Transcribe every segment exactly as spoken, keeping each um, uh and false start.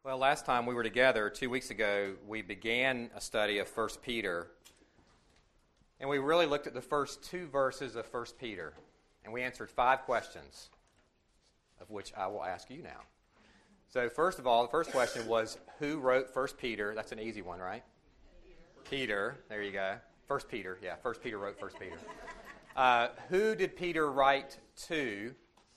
Well, last time we were together, two weeks ago, we began a study of First Peter, and we really looked at the first two verses of First Peter, and we answered five questions, of which I will ask you now. So first of all, the first question was, who wrote First Peter? That's an easy one, right? Peter. Peter. There you go. First Peter. Yeah, First Peter wrote First Peter. Uh, who did Peter write to?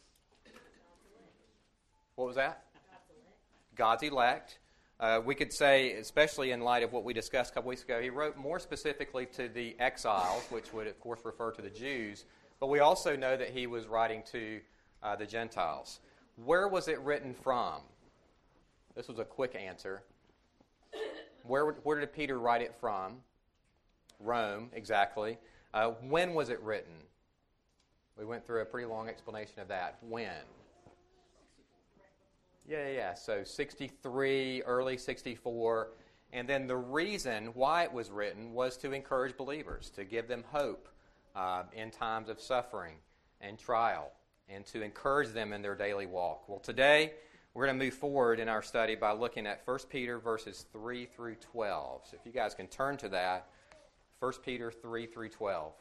What was that? God's elect. Uh, we could say, especially in light of what we discussed a couple weeks ago, he wrote more specifically to the exiles, which would, of course, refer to the Jews. But we also know that he was writing to uh, the Gentiles. Where was it written from? This was a quick answer. Where, where did Peter write it from? Rome, exactly. Uh, when was it written? We went through a pretty long explanation of that. When? Yeah, yeah, yeah. So sixty-three, early sixty-four. And then the reason why it was written was to encourage believers, to give them hope uh, in times of suffering and trial, and to encourage them in their daily walk. Well, today we're going to move forward in our study by looking at First Peter verses three through twelve. So if you guys can turn to that, First Peter three through twelve.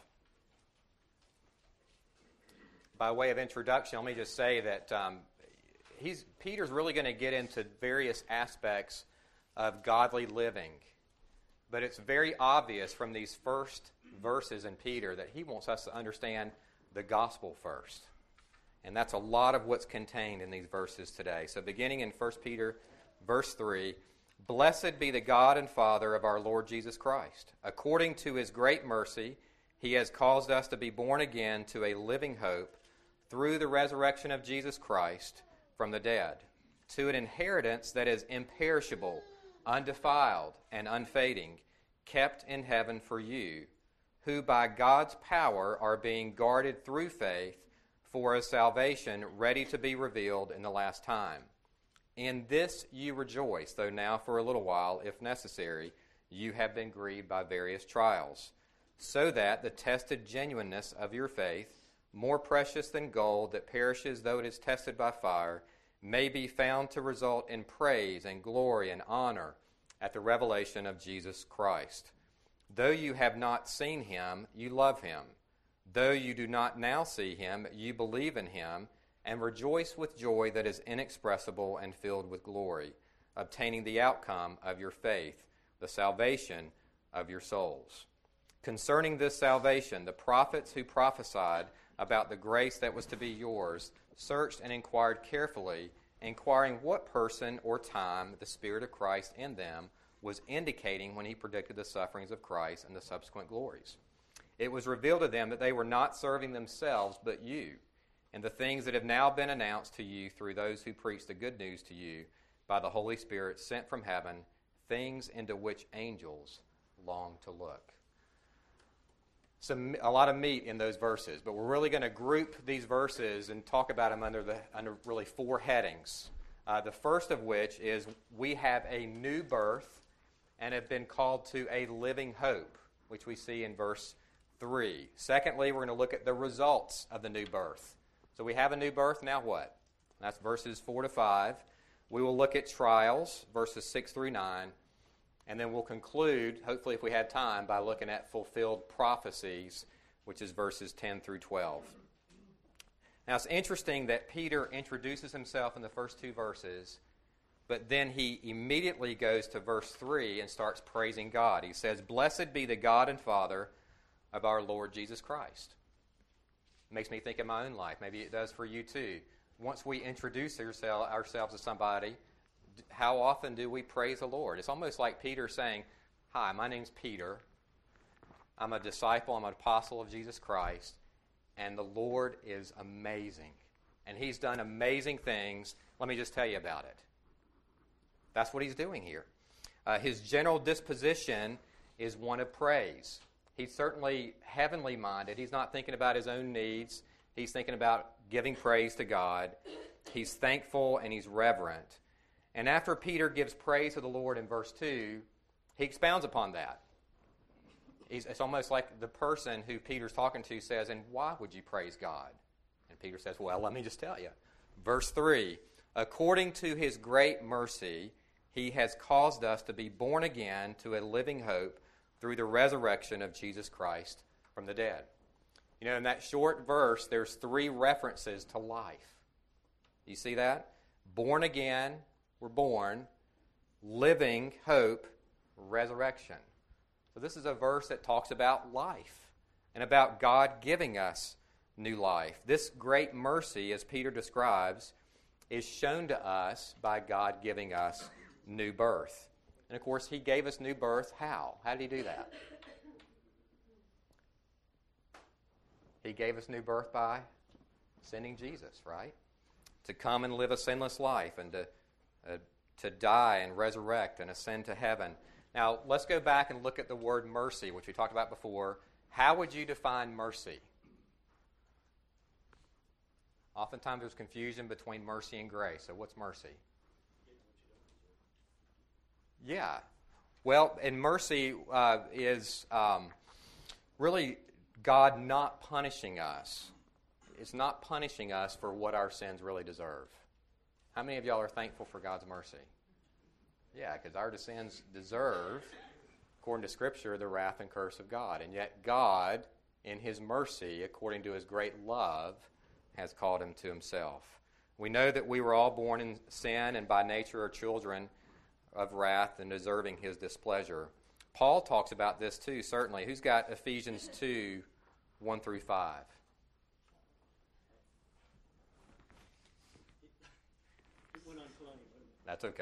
By way of introduction, let me just say that um, He's, Peter's really going to get into various aspects of godly living. But it's very obvious from these first verses in Peter that he wants us to understand the gospel first. And that's a lot of what's contained in these verses today. So beginning in First Peter verse three, "Blessed be the God and Father of our Lord Jesus Christ. According to his great mercy, he has caused us to be born again to a living hope through the resurrection of Jesus Christ from the dead, to an inheritance that is imperishable, undefiled, and unfading, kept in heaven for you, who by God's power are being guarded through faith for a salvation ready to be revealed in the last time. In this you rejoice, though now for a little while, if necessary, you have been grieved by various trials, so that the tested genuineness of your faith, more precious than gold that perishes though it is tested by fire, may be found to result in praise and glory and honor at the revelation of Jesus Christ. Though you have not seen him, you love him. Though you do not now see him, you believe in him, and rejoice with joy that is inexpressible and filled with glory, obtaining the outcome of your faith, the salvation of your souls. Concerning this salvation, the prophets who prophesied about the grace that was to be yours searched and inquired carefully, inquiring what person or time the Spirit of Christ in them was indicating when he predicted the sufferings of Christ and the subsequent glories. It was revealed to them that they were not serving themselves but you, and the things that have now been announced to you through those who preach the good news to you by the Holy Spirit sent from heaven, things into which angels long to look." Some, a lot of meat in those verses, but we're really going to group these verses and talk about them under the under really four headings. Uh, the first of which is we have a new birth and have been called to a living hope, which we see in verse three. Secondly, we're going to look at the results of the new birth. So we have a new birth, now what? That's verses four to five. We will look at trials, verses six through nine. And then we'll conclude, hopefully if we have time, by looking at fulfilled prophecies, which is verses ten through twelve. Now it's interesting that Peter introduces himself in the first two verses, but then he immediately goes to verse three and starts praising God. He says, "Blessed be the God and Father of our Lord Jesus Christ." It makes me think of my own life. Maybe it does for you too. Once we introduce ourselves to somebody, how often do we praise the Lord? It's almost like Peter saying, "Hi, my name's Peter. I'm a disciple, I'm an apostle of Jesus Christ, and the Lord is amazing. And he's done amazing things. Let me just tell you about it." That's what he's doing here. Uh, his general disposition is one of praise. He's certainly heavenly minded. He's not thinking about his own needs. He's thinking about giving praise to God. He's thankful and he's reverent. And after Peter gives praise to the Lord in verse two, he expounds upon that. He's, it's almost like the person who Peter's talking to says, "And why would you praise God?" And Peter says, "Well, let me just tell you." Verse three, "According to his great mercy, He has caused us to be born again to a living hope through the resurrection of Jesus Christ from the dead. You know, in that short verse, there's three references to life. You see that? Born again, we're born. Living hope, resurrection. So this is a verse that talks about life and about God giving us new life. This great mercy, as Peter describes, is shown to us by God giving us new birth. And of course, He gave us new birth. How? How did He do that? He gave us new birth by sending Jesus, right? To come and live a sinless life and to, uh, to die and resurrect and ascend to heaven. Now, let's go back and look at the word mercy, which we talked about before. How would you define mercy? Oftentimes there's confusion between mercy and grace. So what's mercy? Yeah. Well, and mercy uh, is um, really God not punishing us. It's not punishing us for what our sins really deserve. How many of y'all are thankful for God's mercy? Yeah, because our sins deserve, according to Scripture, the wrath and curse of God. And yet God, in His mercy, according to His great love, has called Him to Himself. We know that we were all born in sin and by nature are children of wrath and deserving His displeasure. Paul talks about this too, certainly. Who's got Ephesians two, one through five? That's okay.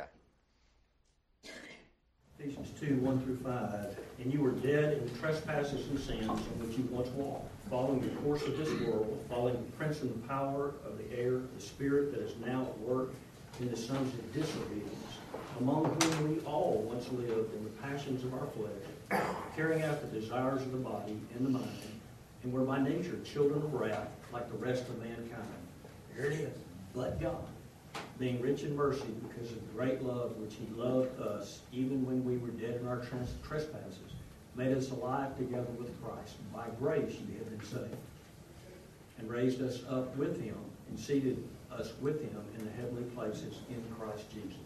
Ephesians two, one through five. And you were dead in trespasses and sins in which you once walked, following the course of this world, following the prince and the power of the air, the spirit that is now at work in the sons of disobedience, among whom we all once lived in the passions of our flesh, carrying out the desires of the body and the mind, and were by nature children of wrath, like the rest of mankind. There it is. But God, being rich in mercy because of the great love which He loved us, even when we were dead in our trans- trespasses, made us alive together with Christ. By grace you have been saved, and raised us up with Him, and seated us with Him in the heavenly places in Christ Jesus.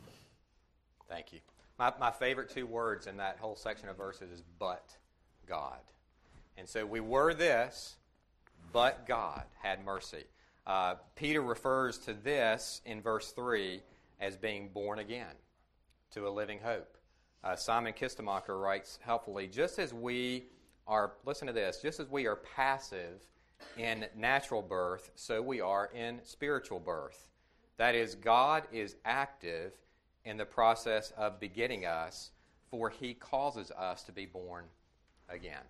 Thank you. My, my favorite two words in that whole section of verses is but God. And so we were this, but God had mercy. Uh, Peter refers to this in verse three as being born again to a living hope. Uh, Simon Kistemacher writes helpfully, just as we are, listen to this, just as we are passive in natural birth, so we are in spiritual birth. That is, God is active in the process of begetting us, for He causes us to be born again.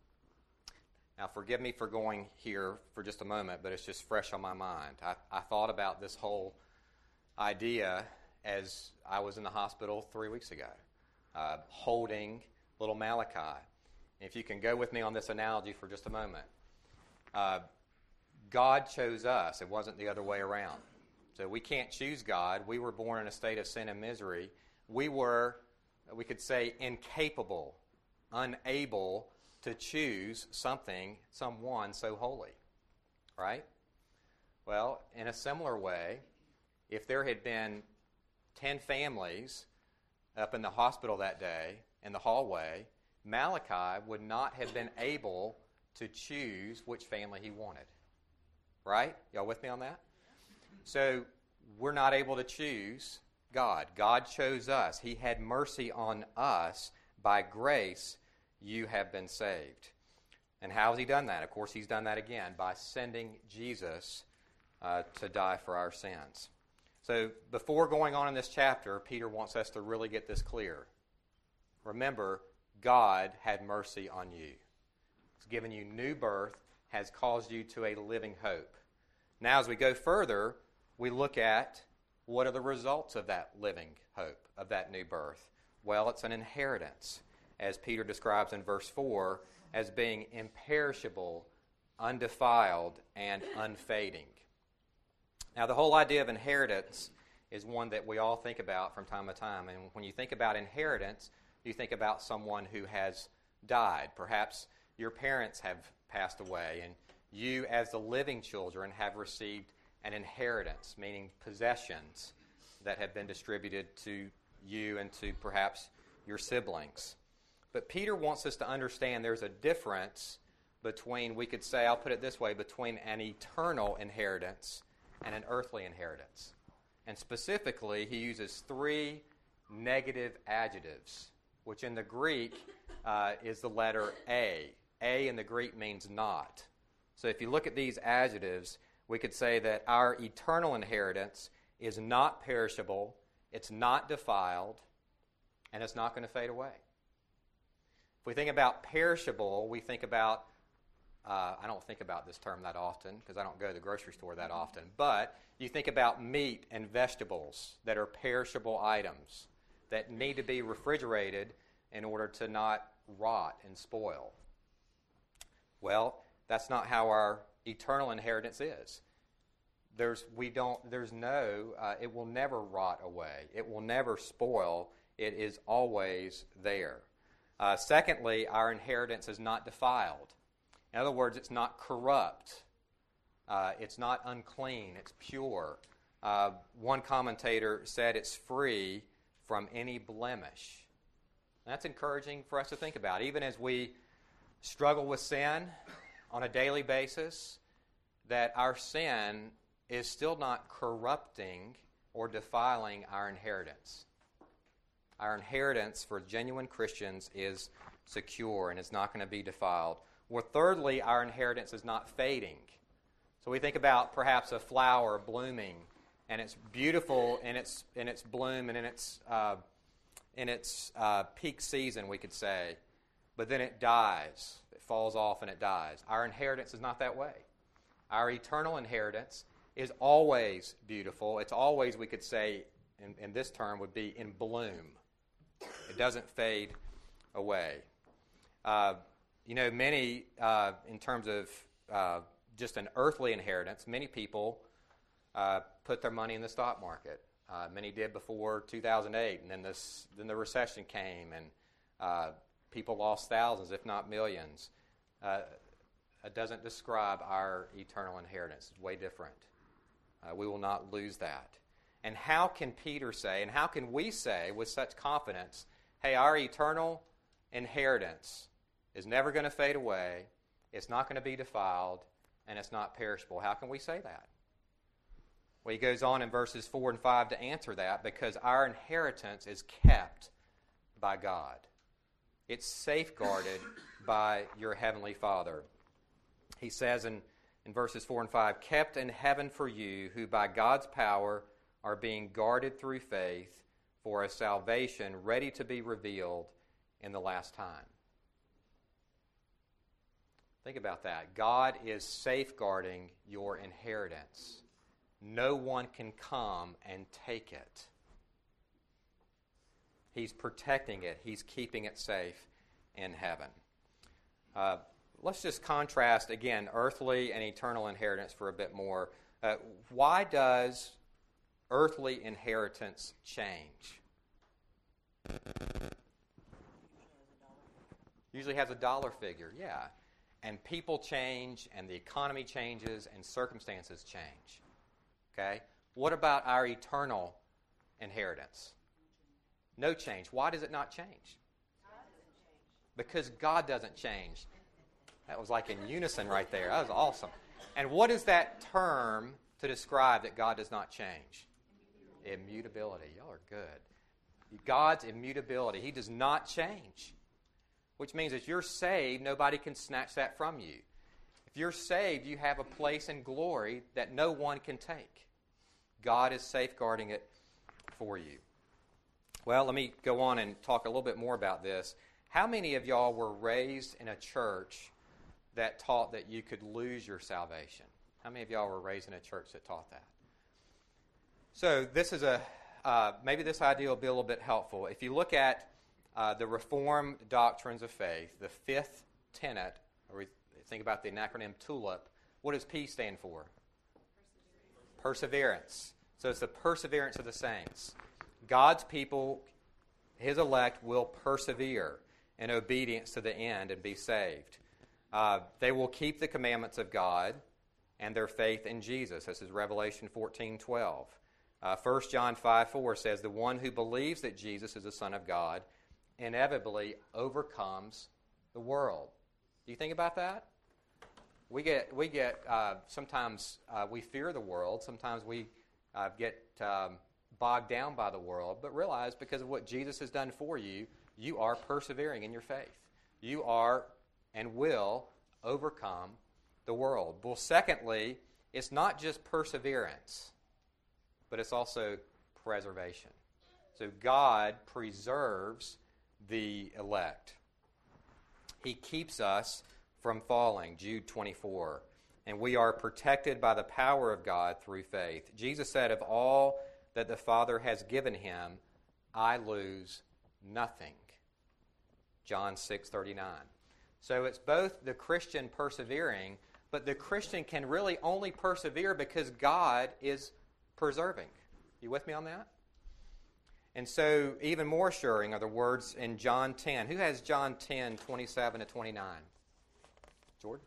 Now, forgive me for going here for just a moment, but it's just fresh on my mind. I, I thought about this whole idea as I was in the hospital three weeks ago, uh, holding little Malachi. If you can go with me on this analogy for just a moment. Uh, God chose us. It wasn't the other way around. So we can't choose God. We were born in a state of sin and misery. We were, we could say, incapable, unable to choose something, someone so holy, right? Well, in a similar way, if there had been ten families up in the hospital that day, in the hallway, Malachi would not have been able to choose which family he wanted, right? Y'all with me on that? So we're not able to choose God. God chose us. He had mercy on us. By grace, you have been saved. And how has He done that? Of course, He's done that again by sending Jesus uh, to die for our sins. So before going on in this chapter, Peter wants us to really get this clear. Remember, God had mercy on you. He's given you new birth, has caused you to a living hope. Now, as we go further, we look at what are the results of that living hope, of that new birth. Well, it's an inheritance, as Peter describes in verse four, as being imperishable, undefiled, and unfading. Now, the whole idea of inheritance is one that we all think about from time to time. And when you think about inheritance, you think about someone who has died. Perhaps your parents have passed away, and you, as the living children, have received an inheritance, meaning possessions that have been distributed to you and to perhaps your siblings. But Peter wants us to understand there's a difference between, we could say, I'll put it this way, between an eternal inheritance and an earthly inheritance. And specifically, he uses three negative adjectives, which in the Greek uh, is the letter A. A in the Greek means not. So if you look at these adjectives, we could say that our eternal inheritance is not perishable, it's not defiled, and it's not going to fade away. If we think about perishable, we think about, uh, I don't think about this term that often because I don't go to the grocery store that often, but you think about meat and vegetables that are perishable items that need to be refrigerated in order to not rot and spoil. Well, that's not how our eternal inheritance is. There's we don't. There's no. Uh, it will never rot away. It will never spoil. It is always there. Uh, secondly, our inheritance is not defiled. In other words, it's not corrupt. Uh, it's not unclean. It's pure. Uh, one commentator said it's free from any blemish. That's encouraging for us to think about. Even as we struggle with sin on a daily basis, that our sin is still not corrupting or defiling our inheritance. Our inheritance for genuine Christians is secure and it's not going to be defiled. Well, thirdly, our inheritance is not fading. So we think about perhaps a flower blooming, and it's beautiful in its in its bloom and in its uh, in its uh, peak season, we could say, but then it dies. It falls off and it dies. Our inheritance is not that way. Our eternal inheritance is always beautiful. It's always, we could say, in, in this term, would be in bloom. It doesn't fade away. Uh, you know, many, uh, in terms of uh, just an earthly inheritance, many people uh, put their money in the stock market. Uh, many did before two thousand eight, and then this, then the recession came, and uh, people lost thousands, if not millions. Uh, it doesn't describe our eternal inheritance. It's way different. Uh, we will not lose that. And how can Peter say, and how can we say with such confidence, hey, our eternal inheritance is never going to fade away, it's not going to be defiled, and it's not perishable? How can we say that? Well, he goes on in verses four and five to answer that, because our inheritance is kept by God. It's safeguarded by your heavenly Father. He says in, in verses four and five, kept in heaven for you, who by God's power are being guarded through faith for a salvation ready to be revealed in the last time. Think about that. God is safeguarding your inheritance. No one can come and take it. He's protecting it. He's keeping it safe in heaven. Uh, let's just contrast, again, earthly and eternal inheritance for a bit more. Uh, why does earthly inheritance change? Usually has a dollar figure, yeah. And people change, and the economy changes, and circumstances change. Okay? What about our eternal inheritance? No change. Why does it not change? Because God doesn't change. That was like in unison right there. That was awesome. And what is that term to describe that God does not change? Immutability. Y'all are good. God's immutability. He does not change. Which means if you're saved, nobody can snatch that from you. If you're saved, you have a place in glory that no one can take. God is safeguarding it for you. Well, let me go on and talk a little bit more about this. How many of y'all were raised in a church that taught that you could lose your salvation? How many of y'all were raised in a church that taught that? So this is a, uh, maybe this idea will be a little bit helpful. If you look at uh, the Reformed doctrines of faith, the fifth tenet, or we think about the acronym TULIP, what does P stand for? Perseverance. So it's the perseverance of the saints. God's people, His elect, will persevere in obedience to the end and be saved. Uh, they will keep the commandments of God and their faith in Jesus. This is Revelation fourteen twelve. Uh, First John five four says, the one who believes that Jesus is the Son of God inevitably overcomes the world. Do you think about that? We get, we get uh, sometimes uh, we fear the world. Sometimes we uh, get um, bogged down by the world. But realize because of what Jesus has done for you, you are persevering in your faith. You are and will overcome the world. Well, secondly, it's not just perseverance, but it's also preservation. So God preserves the elect. He keeps us from falling, Jude twenty-four. And we are protected by the power of God through faith. Jesus said, of all that the Father has given him, I lose nothing. John six thirty-nine. So it's both the Christian persevering, but the Christian can really only persevere because God is preserving. You with me on that? And so even more assuring are the words in John ten. Who has John ten, twenty-seven to twenty-nine? Jordan?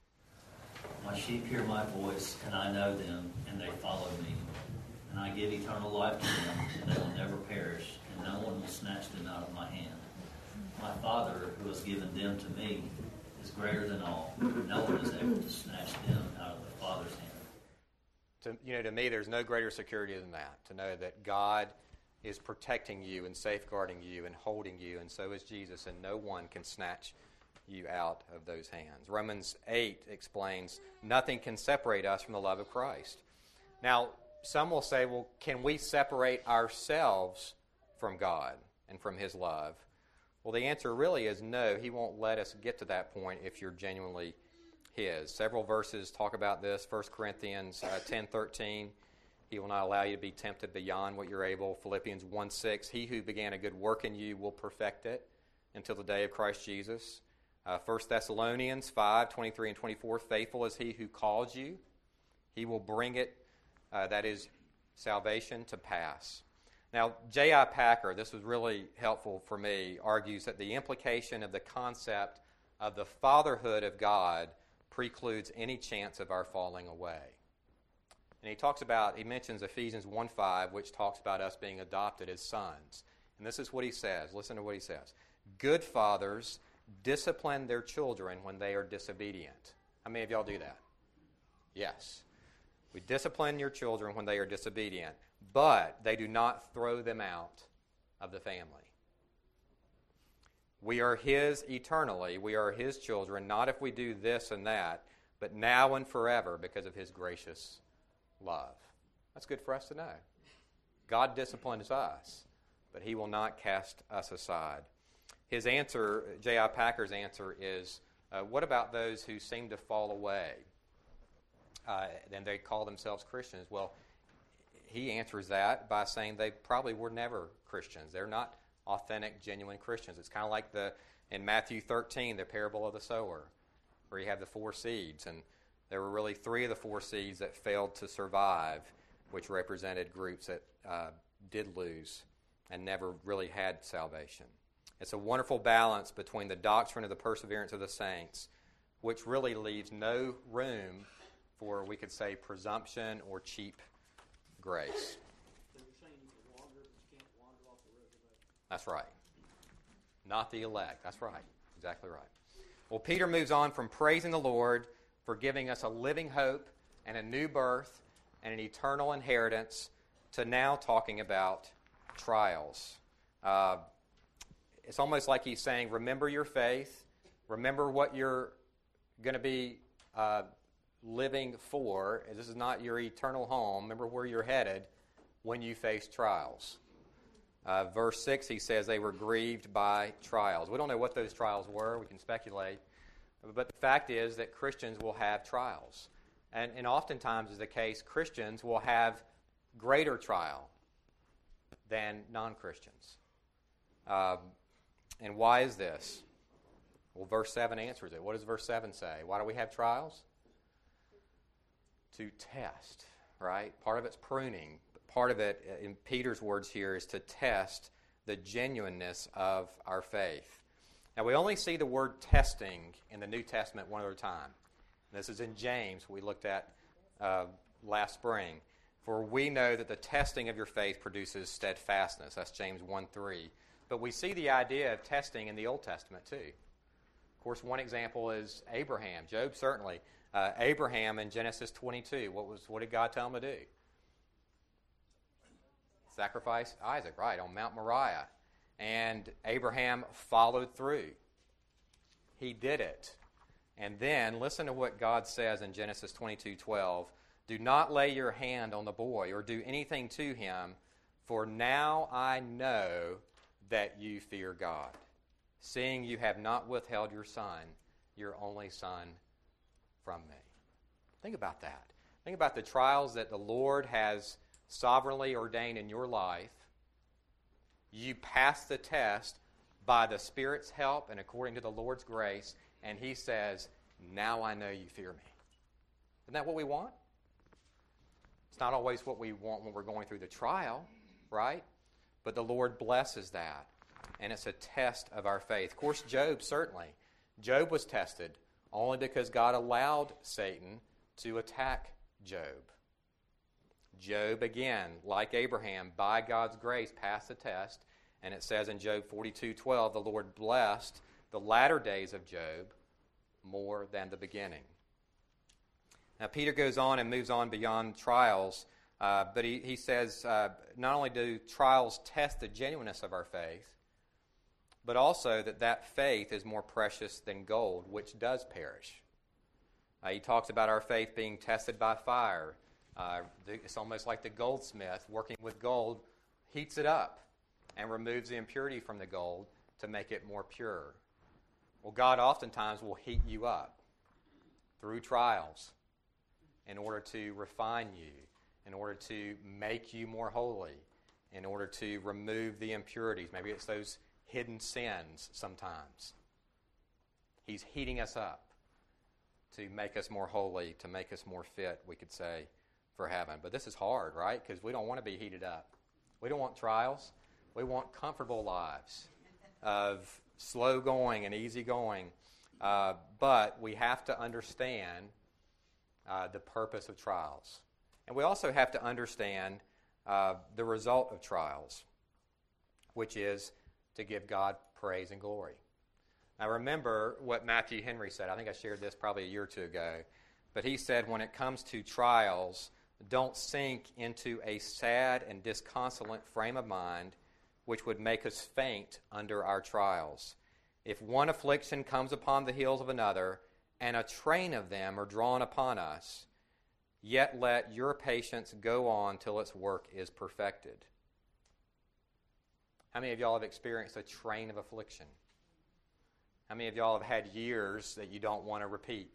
My sheep hear my voice, and I know them, and they follow me. And I give eternal life to them, and they will never perish, and no one will snatch them out of my hand. My Father, who has given them to me, is greater than all. No one is able to snatch them out of the Father's hand. To, you know, to me, there's no greater security than that, to know that God is protecting you and safeguarding you and holding you, and so is Jesus, and no one can snatch you out of those hands. Romans eight explains, nothing can separate us from the love of Christ. Now, some will say, well, can we separate ourselves from God and from His love? Well, the answer really is no. He won't let us get to that point if you're genuinely His. Several verses talk about this. First Corinthians uh, ten thirteen, He will not allow you to be tempted beyond what you're able. Philippians one six, He who began a good work in you will perfect it until the day of Christ Jesus. Uh, First Thessalonians five twenty-three and twenty-four, faithful is He who called you. He will bring it, uh, that is salvation, to pass. Now, J I Packer, this was really helpful for me, argues that the implication of the concept of the fatherhood of God precludes any chance of our falling away. And he talks about, he mentions Ephesians one five, which talks about us being adopted as sons. And this is what he says. Listen to what he says. Good fathers discipline their children when they are disobedient. How many of y'all do that? Yes. We discipline your children when they are disobedient, but they do not throw them out of the family. We are His eternally. We are His children, not if we do this and that, but now and forever because of His gracious love. That's good for us to know. God disciplines us, but He will not cast us aside. His answer, J I Packer's answer is, uh, what about those who seem to fall away? Uh, and they call themselves Christians. Well, he answers that by saying they probably were never Christians. They're not authentic, genuine Christians. It's kind of like the in Matthew thirteen, the parable of the sower, where you have the four seeds. And there were really three of the four seeds that failed to survive, which represented groups that uh, did lose and never really had salvation. It's a wonderful balance between the doctrine of the perseverance of the saints, which really leaves no room for, we could say, presumption or cheap grace. So you're saying you can wander, but you can't wander off the reservation? That's right. Not the elect. That's right. Exactly right. Well, Peter moves on from praising the Lord for giving us a living hope and a new birth and an eternal inheritance to now talking about trials. Uh, it's almost like he's saying, remember your faith. Remember what you're going to be uh, living for. This is not your eternal home. Remember where you're headed when you face trials. Uh, verse six, he says they were grieved by trials. We don't know what those trials were. We can speculate. But the fact is that Christians will have trials. And, and oftentimes is the case, Christians will have greater trial than non-Christians. Um, and why is this? Well, verse seven answers it. What does verse seven say? Why do we have trials? To test, right? Part of it's pruning. Part of it, in Peter's words here, is to test the genuineness of our faith. Now, we only see the word testing in the New Testament one other time. This is in James, we looked at uh, last spring. For we know that the testing of your faith produces steadfastness. That's James one three. But we see the idea of testing in the Old Testament too. Of course, one example is Abraham. Job certainly. Uh, Abraham in Genesis twenty-two. What was what did God tell him to do? Sacrifice Isaac, right, on Mount Moriah. And Abraham followed through. He did it. And then listen to what God says in Genesis twenty-two twelve. Do not lay your hand on the boy or do anything to him, for now I know that you fear God, seeing you have not withheld your son, your only son, from me. Think about that. Think about the trials that the Lord has sovereignly ordained in your life. You pass the test by the Spirit's help and according to the Lord's grace, and He says, now I know you fear me. Isn't that what we want? It's not always what we want when we're going through the trial, right? But the Lord blesses that, and it's a test of our faith. Of course, Job certainly. Job was tested only because God allowed Satan to attack Job. Job, again, like Abraham, by God's grace, passed the test, and it says in Job forty-two twelve, the Lord blessed the latter days of Job more than the beginning. Now, Peter goes on and moves on beyond trials, uh, but he, he says uh, not only do trials test the genuineness of our faith, but also that that faith is more precious than gold, which does perish. Uh, he talks about our faith being tested by fire. Uh, it's almost like the goldsmith working with gold heats it up and removes the impurity from the gold to make it more pure. Well, God oftentimes will heat you up through trials in order to refine you, in order to make you more holy, in order to remove the impurities. Maybe it's those hidden sins sometimes. He's heating us up to make us more holy, to make us more fit, we could say, for heaven. But this is hard, right? Because we don't want to be heated up. We don't want trials. We want comfortable lives of slow going and easy going. Uh, but we have to understand uh, the purpose of trials. And we also have to understand uh, the result of trials, which is to give God praise and glory. Now remember what Matthew Henry said. I think I shared this probably a year or two ago. But he said, when it comes to trials, don't sink into a sad and disconsolate frame of mind which would make us faint under our trials. If one affliction comes upon the heels of another, and a train of them are drawn upon us, yet let your patience go on till its work is perfected. How many of y'all have experienced a train of affliction? How many of y'all have had years that you don't want to repeat?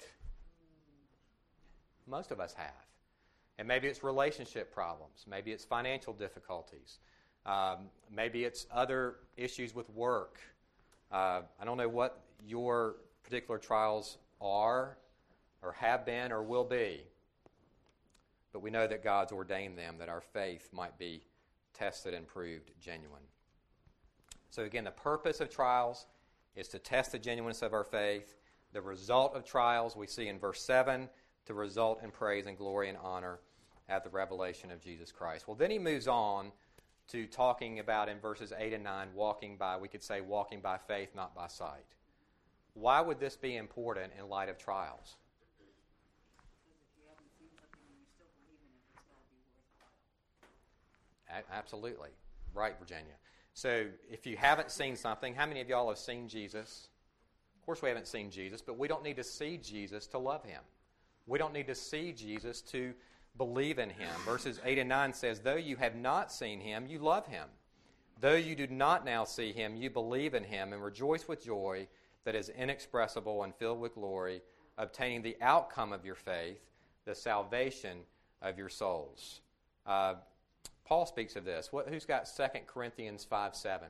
Most of us have. And maybe it's relationship problems. Maybe it's financial difficulties. Um, maybe it's other issues with work. Uh, I don't know what your particular trials are or have been or will be. But we know that God's ordained them, that our faith might be tested and proved genuine. So again, the purpose of trials is to test the genuineness of our faith. The result of trials we see in verse seven, to result in praise and glory and honor at the revelation of Jesus Christ. Well, then he moves on to talking about in verses eight and nine, walking by, we could say, walking by faith, not by sight. Why would this be important in light of trials? A- absolutely. Right, Virginia. So if you haven't seen something, how many of y'all have seen Jesus? Of course we haven't seen Jesus, but we don't need to see Jesus to love Him. We don't need to see Jesus to believe in Him. Verses eight and nine says, though you have not seen Him, you love Him. Though you do not now see Him, you believe in Him and rejoice with joy that is inexpressible and filled with glory, obtaining the outcome of your faith, the salvation of your souls. Uh, Paul speaks of this. What, who's got Second Corinthians five seven?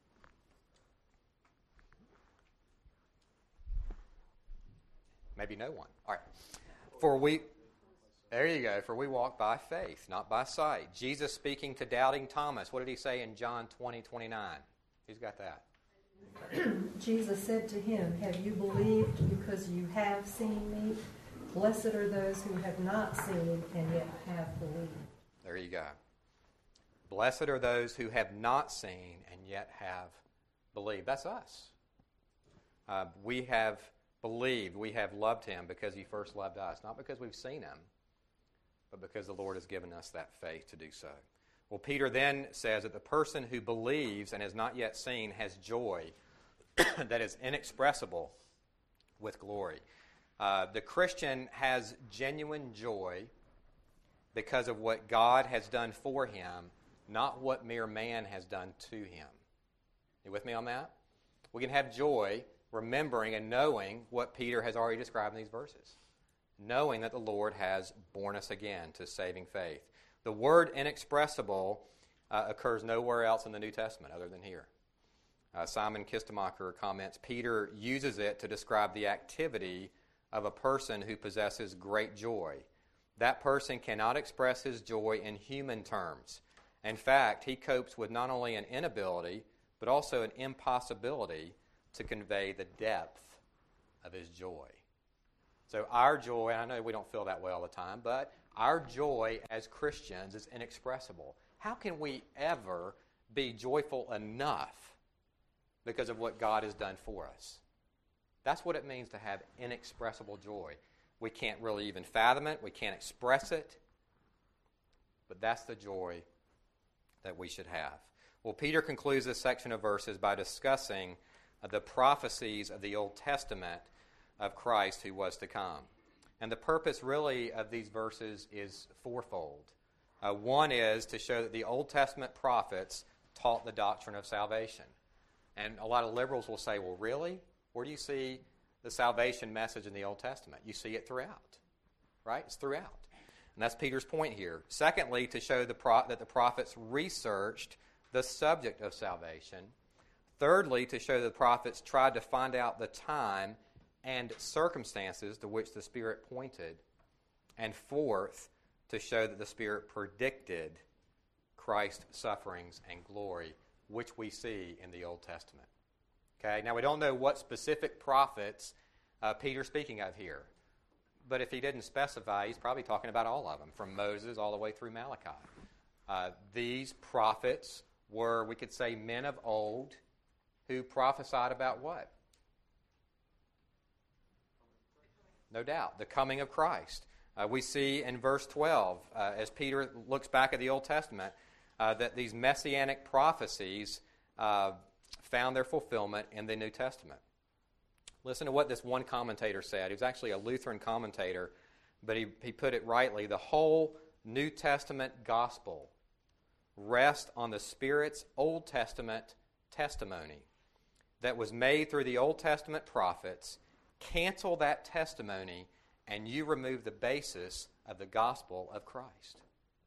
Maybe no one. All right. For we, there you go, for we walk by faith, not by sight. Jesus speaking to doubting Thomas. What did He say in John twenty twenty-nine? Who's got that? Jesus said to him, have you believed because you have seen me? Blessed are those who have not seen and yet have believed. There you go. Blessed are those who have not seen and yet have believed. That's us. Uh, we have believed, we have loved him because he first loved us. Not because we've seen him, but because the Lord has given us that faith to do so. Well, Peter then says that the person who believes and has not yet seen has joy that is inexpressible with glory. Uh, the Christian has genuine joy because of what God has done for him, not what mere man has done to him. You with me on that? We can have joy remembering and knowing what Peter has already described in these verses, knowing that the Lord has born us again to saving faith. The word inexpressible uh, occurs nowhere else in the New Testament other than here. Uh, Simon Kistemacher comments, Peter uses it to describe the activity of a person who possesses great joy. That person cannot express his joy in human terms. In fact, he copes with not only an inability, but also an impossibility to convey the depth of his joy. So our joy, and I know we don't feel that way all the time, but our joy as Christians is inexpressible. How can we ever be joyful enough because of what God has done for us? That's what it means to have inexpressible joy. We can't really even fathom it. We can't express it. But that's the joy that we should have. Well, Peter concludes this section of verses by discussing the prophecies of the Old Testament of Christ who was to come. And the purpose really of these verses is fourfold. Uh, one is to show that the Old Testament prophets taught the doctrine of salvation. And a lot of liberals will say, well, really? Where do you see the salvation message in the Old Testament? You see it throughout, right? It's throughout. And that's Peter's point here. Secondly, to show the pro- that the prophets researched the subject of salvation. Thirdly, to show that the prophets tried to find out the time and circumstances to which the Spirit pointed. And fourth, to show that the Spirit predicted Christ's sufferings and glory, which we see in the Old Testament. Okay, now we don't know what specific prophets uh, Peter's speaking of here. But if he didn't specify, he's probably talking about all of them, from Moses all the way through Malachi. Uh, these prophets were, we could say, men of old who prophesied about what? No doubt, the coming of Christ. Uh, we see in verse twelve, uh, as Peter looks back at the Old Testament, uh, that these messianic prophecies uh, found their fulfillment in the New Testament. Listen to what this one commentator said. He was actually a Lutheran commentator, but he, he put it rightly. The whole New Testament gospel rests on the Spirit's Old Testament testimony that was made through the Old Testament prophets. Cancel that testimony, and you remove the basis of the gospel of Christ.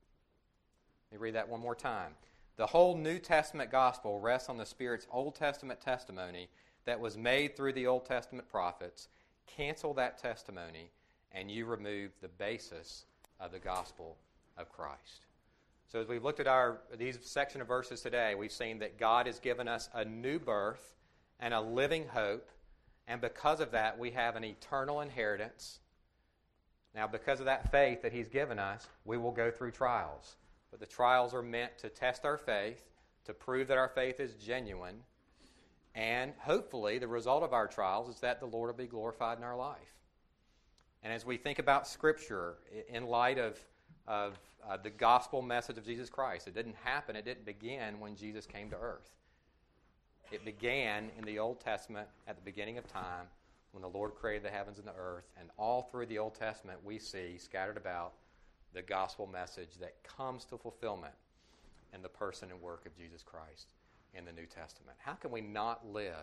Let me read that one more time. The whole New Testament gospel rests on the Spirit's Old Testament testimony that was made through the Old Testament prophets. Cancel that testimony, and you remove the basis of the gospel of Christ. So as we've looked at our these section of verses today, we've seen that God has given us a new birth and a living hope, and because of that, we have an eternal inheritance. Now, because of that faith that He's given us, we will go through trials. But the trials are meant to test our faith, to prove that our faith is genuine, and hopefully the result of our trials is that the Lord will be glorified in our life. And as we think about Scripture in light of, of uh, the gospel message of Jesus Christ, it didn't happen, it didn't begin when Jesus came to earth. It began in the Old Testament at the beginning of time when the Lord created the heavens and the earth, and all through the Old Testament we see scattered about the gospel message that comes to fulfillment in the person and work of Jesus Christ in the New Testament. How can we not live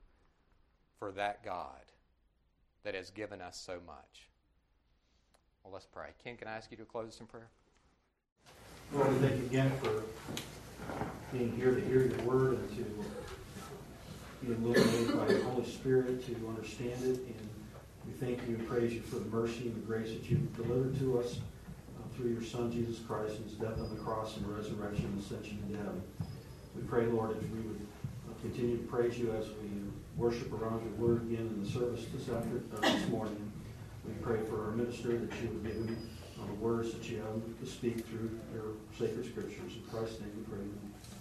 for that God that has given us so much? Well, let's pray. Ken, can I ask you to close us in prayer? Lord, we thank you again for being here to hear your word and to be illuminated by the Holy Spirit to understand it. And we thank you and praise you for the mercy and the grace that you've delivered to us uh, through your Son, Jesus Christ, and his death on the cross and resurrection and ascension into heaven. We pray, Lord, that we would uh, continue to praise you as we worship around your word again in the service this after uh, this morning. We pray for our minister that you would give him uh, words that you have them to speak through their sacred scriptures. In Christ's name we pray.